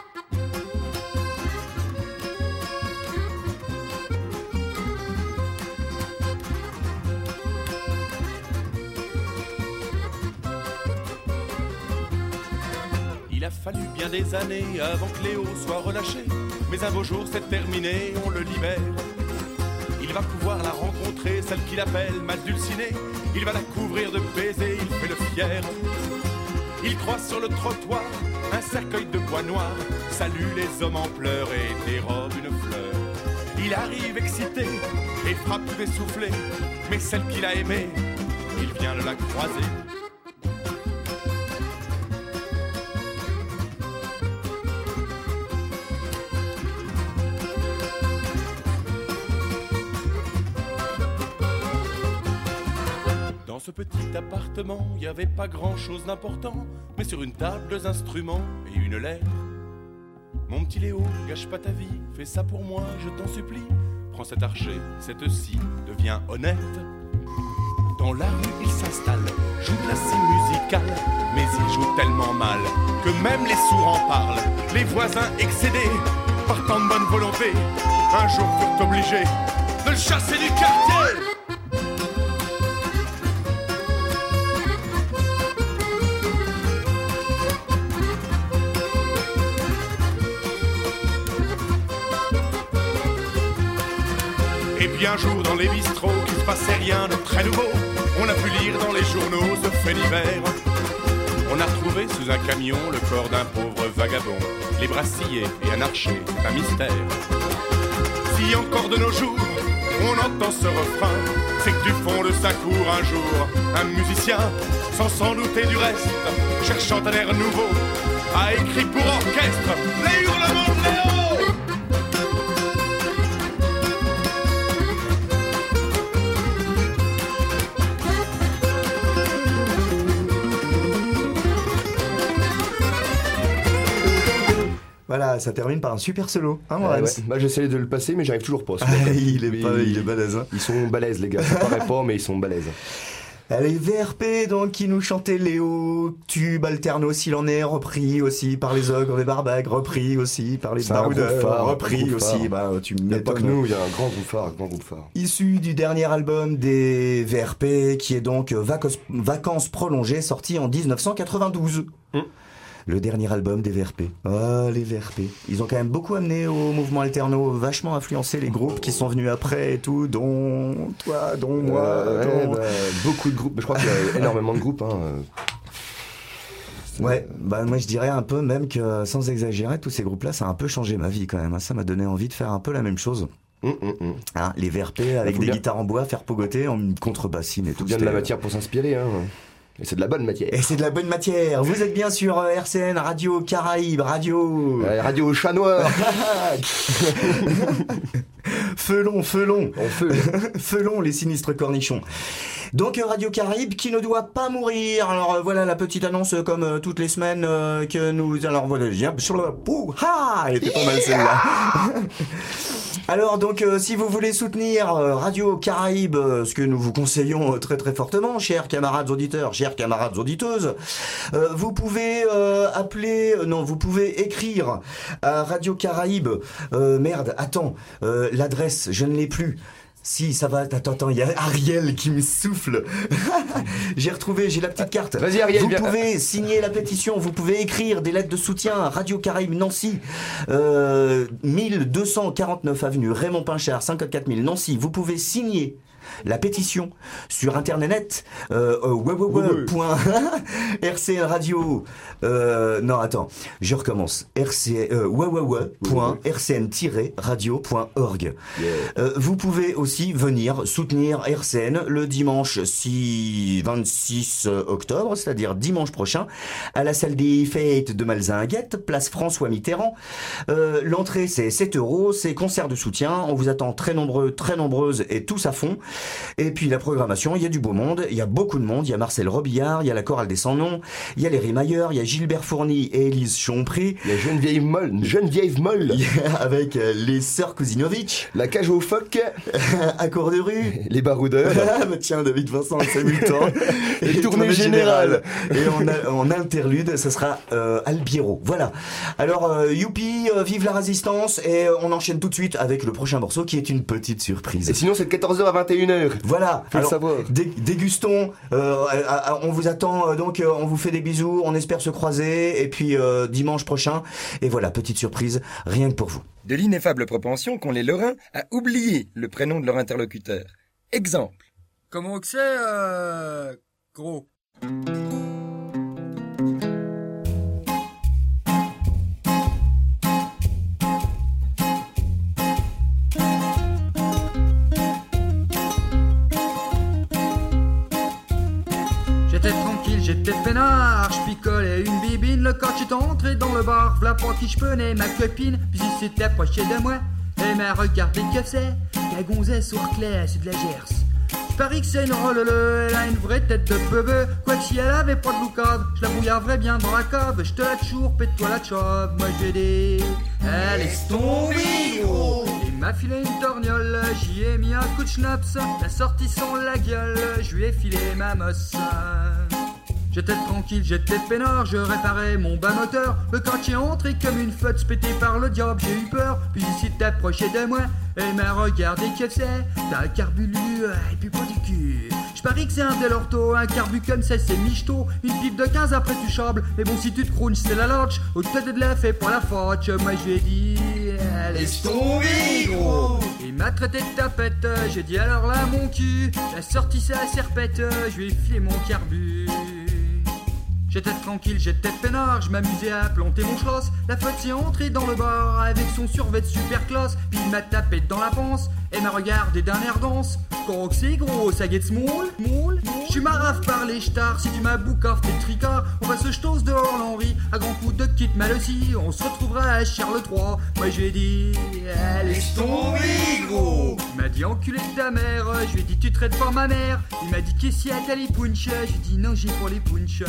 Il a fallu bien des années avant que Léo soit relâché. Mais un beau jour c'est terminé, on le libère. Il va pouvoir la rencontrer, celle qu'il appelle ma dulcinée. Il va la couvrir de baisers, il fait le fier. Il croise sur le trottoir un cercueil de bois noir. Salue les hommes en pleurs et dérobe une fleur. Il arrive excité et frappe tout essoufflé. Mais celle qu'il a aimée, il vient de la croiser. Dans ce petit appartement, il n'y avait pas grand-chose d'important, mais sur une table, 2 instruments et une lettre. Mon petit Léo, gâche pas ta vie, fais ça pour moi, je t'en supplie. Prends cet archet, cette scie, deviens honnête. Dans la rue, il s'installe, joue de la scie musicale, mais il joue tellement mal que même les sourds en parlent. Les voisins excédés, par tant de bonne volonté, un jour furent obligés de le chasser du quartier. Et puis un jour dans les bistrots, qu'il se passait rien de très nouveau. On a pu lire dans les journaux ce fait d'hiver. On a retrouvé sous un camion le corps d'un pauvre vagabond, les bras sciés et un archer, un mystère. Si encore de nos jours, on entend ce refrain, c'est que du fond de sa cour un jour, un musicien, sans s'en douter du reste, cherchant un air nouveau, a écrit pour orchestre les hurlements de Léo. Voilà, ça termine par un super solo, hein, Moritz. Ouais. Bah, j'essaie de le passer, mais j'arrive toujours pas. Il est balèze. Hein. Ils sont balèzes, les gars. Ça paraît pas, mais ils sont balèzes. Les VRP, donc, qui nous chantaient Léo, tube alterno s'il en est, repris aussi par les ogres des Barbaques, repris aussi par les baroudeurs, repris aussi. Bah, tu il n'y a pas que nous, il y a un grand groupe phare. Issu du dernier album des VRP, qui est donc Vacances prolongées, sorti en 1992. Le dernier album des VRP. Ah, les VRP. Ils ont quand même beaucoup amené au mouvement alterno, vachement influencé les groupes qui sont venus après et tout, dont toi, dont moi. Beaucoup de groupes. Je crois qu'il y a énormément de groupes. Hein. Ouais, bah moi je dirais un peu même que, sans exagérer, tous ces groupes-là, ça a un peu changé ma vie quand même. Ça m'a donné envie de faire un peu la même chose. Hein, les VRP avec des guitares en bois, faire pogoter, en contrebassine et tout. Il y a de la matière pour s'inspirer. Hein. Et c'est de la bonne matière. Vous êtes bien sur RCN, Radio Caraïbes, Radio Chat Noir. Felon. Felon, les sinistres cornichons. Donc Radio Caraïbes qui ne doit pas mourir. Alors voilà la petite annonce comme toutes les semaines que nous... Alors voilà, sur le... elle était pas mal celle-là. Alors donc si vous voulez soutenir Radio Caraïbes, ce que nous vous conseillons très très fortement, chers camarades auditeurs, chères camarades auditeuses, vous pouvez vous pouvez écrire à Radio Caraïbes. L'adresse, je ne l'ai plus. Si, ça va, attends, il y a Ariel qui me souffle. J'ai la petite carte. Vas-y Ariel, vous pouvez signer la pétition, vous pouvez écrire des lettres de soutien à Radio Caraïbes Nancy, 1249 avenue Raymond Pinchard, 54000 Nancy. Vous pouvez signer la pétition sur internet rcnradio je recommence www.rcn-radio.org. Vous pouvez aussi venir soutenir RCN le dimanche 26 octobre, c'est-à-dire dimanche prochain, à la salle des fêtes de Malzinguette, place François Mitterrand. L'entrée c'est 7 €, c'est concert de soutien, on vous attend très nombreux, très nombreuses et tous à fond. Et puis la programmation, il y a du beau monde, il y a beaucoup de monde, il y a Marcel Robillard, il y a la chorale des Sans Noms, il y a les Rimailleurs, il y a Gilbert Fourny et Élise Chompré. Il y a Geneviève Molle. Avec les sœurs Kouzinovic. La cage aux phoques. À court de rue. Les baroudeurs. Tiens, David Vincent, c'est le temps. Et tournée générale. Et en interlude, ce sera Albiero. Voilà. Alors, youpi, vive la résistance. Et on enchaîne tout de suite avec le prochain morceau qui est une petite surprise. Et sinon, c'est de 14h à 21h. Voilà. Faut le savoir. Dégustons. On vous attend, donc on vous fait des bisous. On espère se croiser. Et puis dimanche prochain. Et voilà, petite surprise, rien que pour vous. De l'ineffable propension qu'ont les Lorrains à oublier le prénom de leur interlocuteur. Exemple. Comment que c'est, gros? J'étais tranquille, j'étais peinard, j'picolais une bibine. Le quand j'étais entré dans le bar, v'là pour qui j'penais ma copine. Puis il s'était approché de moi et m'a regardé que c'est la gonzesse au reclais, c'est de la Gers. J'parie que c'est une rolleuse, elle a une vraie tête de bebeu. Quoique si elle avait pas de loucave, je la bouillarderais bien dans la cave. Je te la chourpe et toi la chauve. Moi j'ai dit, elle est tombée gros. Il m'a filé une torgnole, j'y ai mis un coup de schnaps. La sortie sans la gueule, je lui ai filé ma mosse. J'étais tranquille, j'étais peinard, je réparais mon bas moteur. Le quand j'ai entré comme une flotte pété par le diable, j'ai eu peur. Puis il s'est approché de moi et il m'a regardé que c'est. T'as un carbulu et puis pas du cul. J'parie que c'est un Delorto, un carbu comme ça c'est michto. Une pipe de 15 après tu chables. Mais bon si tu te crunches c'est la lodge. Au tête de la fait pour la faute. Moi je lui ai dit, laisse tomber gros. Il m'a traité de tapette, j'ai dit alors là mon cul. La sortie c'est la serpette, je lui ai filé mon carbu. J'étais tranquille, j'étais peinard, je m'amusais à planter mon schloss. La flotte s'est entrée dans le bar avec son survêt super classe. Puis il m'a tapé dans la panse et m'a regardé d'un air dense. Quand c'est gros, ça get moule. J'suis marave par les stars, si tu m'as boucaf tes tricards. On va se j'tose dehors l'Henri, à grands coups de kit mal aussi. On se retrouvera à Charles III. Moi j'ai dit, laisse tomber gros. Il m'a dit enculé de ta mère, je lui ai dit tu traites pas ma mère. Il m'a dit qu'est-ce qu'il y a t'as les punch. J'ai dit non j'ai pas les punch.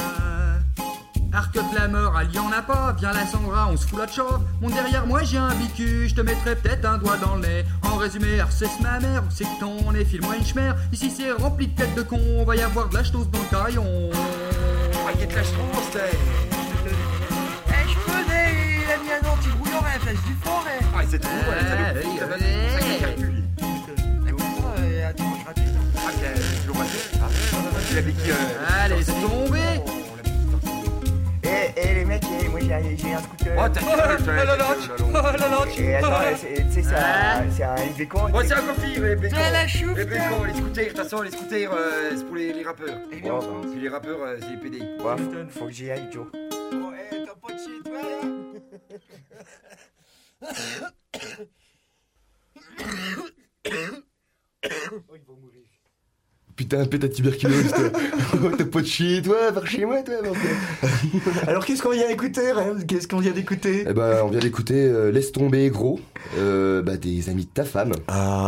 Arcote la mort, elle y en a pas. Viens la Sandra, on se fout la chauve. Mon derrière moi j'ai un bicu, je te mettrai peut-être un doigt dans le nez. En résumé, RCS ma mère, c'est que t'en es, file-moi une chmère. Ici c'est rempli de têtes de con, on va y avoir de la ch'tose dans le carillon. Y'a de la ch'tose, t'es. Je connais, il a mis un anti-brouillon à la place du forêt. Ah, c'est trop, ça lui calcule. Attends, je ratais. Ah, tu l'auras fait. Tu l'as dit allez, c'est tombé. Eh les mecs, moi j'ai un scooter. Oh t'as la lance. Et attends, tu sais c'est un Bécon. Oh c'est un copie, les Bécons. C'est la chouffe. Les Bécons, les scooters, de toute façon les scooters c'est pour les rappeurs. Et bien puis les rappeurs c'est les PD. Ouais, faut que j'y aille Joe. Oh t'as pas de chez toi là. Putain t'as un peu ta tuberculose, toi. T'as pas de chier, toi, par chez moi, toi. Alors, qu'est-ce qu'on vient d'écouter, Rem? Qu'est-ce qu'on vient d'écouter? Eh ben, on vient d'écouter Laisse tomber, gros, des amis de ta femme. Ah.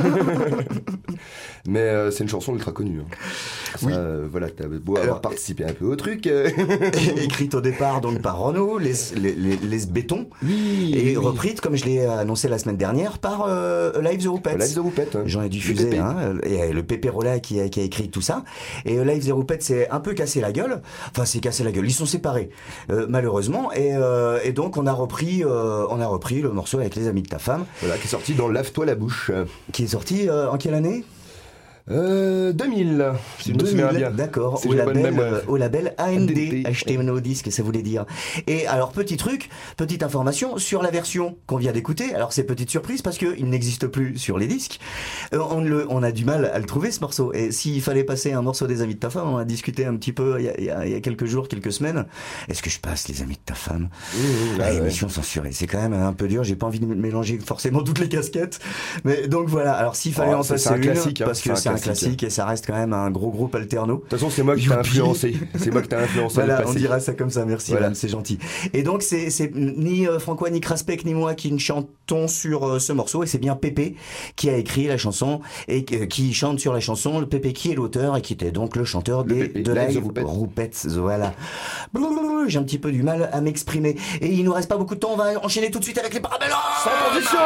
Mais c'est une chanson ultra connue. Hein. Ça, Oui. Voilà, t'as beau avoir participé un peu au truc. Écrite au départ donc par Renaud, les Béton, Oui. et reprise, comme je l'ai annoncé la semaine dernière, par Live the Rupettes. Live the Rupettes. Hein. J'en ai diffusé, et le Pépé Rolla qui a écrit tout ça. Et Live the Rupettes s'est un peu cassé la gueule. Enfin, c'est cassé la gueule. Ils sont séparés, malheureusement. Et donc, on a repris le morceau avec les amis de ta femme. Voilà, qui est sorti dans Lave-toi la bouche. Qui est sorti en quelle année? 2000, si je me souviens bien. D'accord, Si au j'ai la bonne mémoire. label AMD, AMD, acheter nos disques, ça voulait dire. Et alors, petite information sur la version qu'on vient d'écouter. Alors, c'est petite surprise parce qu'il n'existe plus sur les disques. On a du mal à le trouver, ce morceau. Et s'il fallait passer un morceau des amis de ta femme, on a discuté un petit peu il y a quelques jours, quelques semaines. Est-ce que je passe les amis de ta femme? Émission censurée. C'est quand même un peu dur. J'ai pas envie de mélanger forcément toutes les casquettes. Mais donc voilà. Alors, s'il fallait en passer une, classique, parce que c'est un classique et ça reste quand même un gros groupe alterno. De toute façon, c'est moi qui t'ai influencé. C'est moi qui t'ai influencé. Voilà, on dira ça comme ça. Merci, voilà. Madame, c'est gentil. Et donc, c'est ni Francois, ni Craspec, ni moi qui ne chantons sur ce morceau. Et c'est bien Pépé qui a écrit la chanson et qui chante sur la chanson. Le Pépé qui est l'auteur et qui était donc le chanteur de Live Rupettes. Voilà. J'ai un petit peu du mal à m'exprimer. Et il nous reste pas beaucoup de temps. On va enchaîner tout de suite avec les parabellums. Sans transition.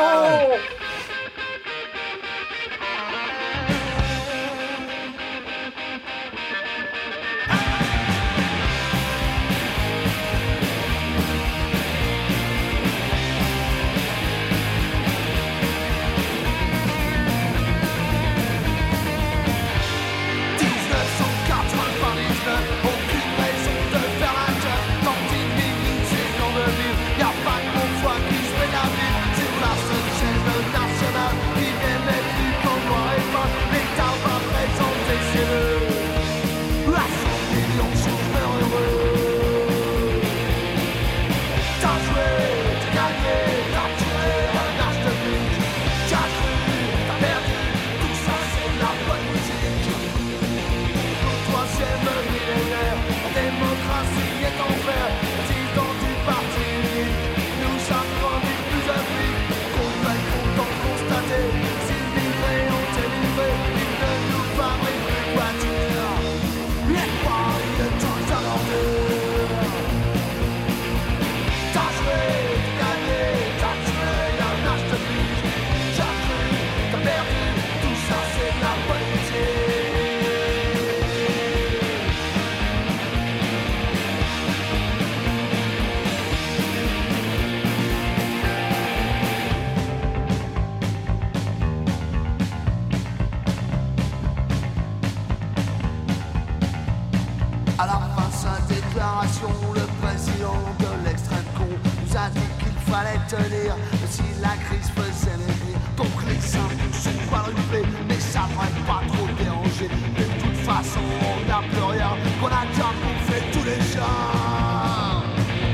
tenir si la crise faisait les rires. Donc les symptômes sont quadruplés, mais ça devrait pas trop déranger. De toute façon, on n'a plus rien, qu'on a déjà bouffé tous les gens.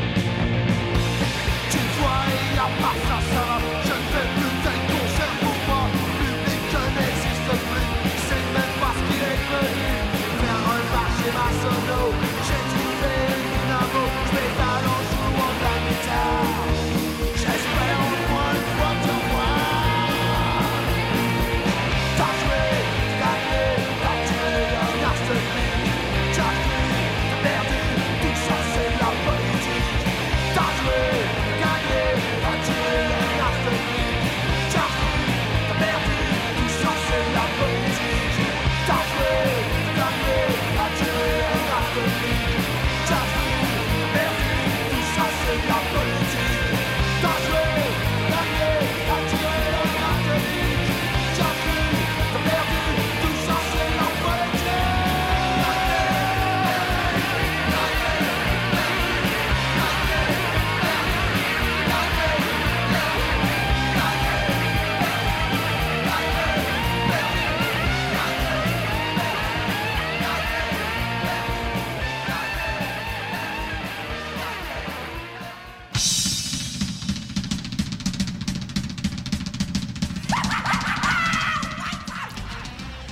Tu vois, il y a pas ça, ça va. Je ne fais plus tel concert pour moi. Le public n'existe plus, c'est même pas ce qu'il est venu. Faire remarcher ma sono, j'ai dû faire une dynamo. Je pédale en jouant de la guitare. J'espère au moins une fois te voir. T'as joué, t'as gagné, t'as tué un arche de vie. T'as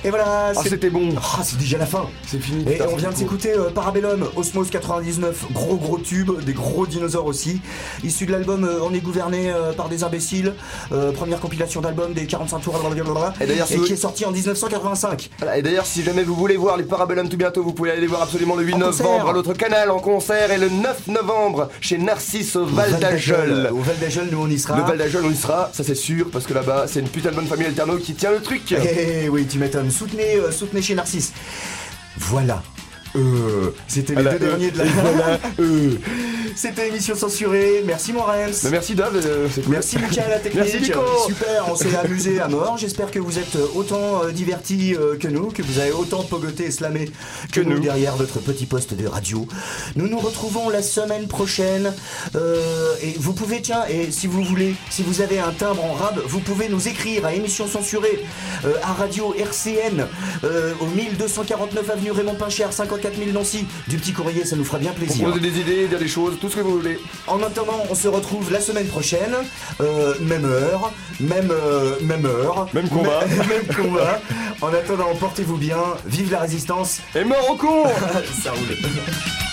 Et voilà. C'était bon. C'est déjà la fin. C'est fini. Et on vient de s'écouter Parabellum, Osmose 99, gros tube, des gros dinosaures aussi. Issu de l'album On est gouverné par des imbéciles. Première compilation d'album des 45 tours, et qui est sorti en 1985. Voilà, et d'ailleurs, si jamais vous voulez voir les Parabellum tout bientôt, vous pouvez aller les voir absolument le 8 novembre à l'autre canal en concert, et le 9 novembre chez Narcisse au Val d'Ajol. Au Val d'Ajol, nous on y sera. Le Val d'Ajol, on y sera, ça c'est sûr, parce que là-bas, c'est une putain de bonne famille alterno qui tient le truc. Eh oui, tu m'étonnes. Soutenez chez Narcisse. Voilà. C'était les deux derniers de la... C'était émission censurée. Merci Morems. Merci Dave, c'est cool. Merci Lucas à la technique. Merci Nico. Super, on s'est amusé à mort. J'espère que vous êtes autant divertis que nous, que vous avez autant pogoté et slamé que nous derrière votre petit poste de radio. Nous nous retrouvons la semaine prochaine. Et vous pouvez, et si vous voulez, si vous avez un timbre en rab, vous pouvez nous écrire à émission censurée à radio RCN au 1249 avenue Raymond Pinchère, 54 000 Nancy. Du petit courrier, ça nous fera bien plaisir. Proposer des idées, dire des choses, tout ce que vous voulez. En attendant, on se retrouve la semaine prochaine, même heure, même combat. Même combat. En attendant, portez-vous bien, vive la résistance et mort au con. Ça roule.